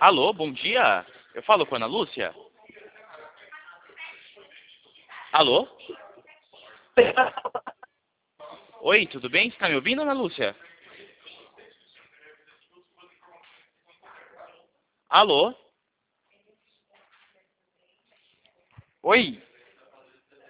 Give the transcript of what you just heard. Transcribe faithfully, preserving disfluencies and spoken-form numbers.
Alô, bom dia. Eu falo com a Ana Lúcia? Alô? Oi, tudo bem? Você tá me ouvindo, Ana Lúcia? Alô? Oi?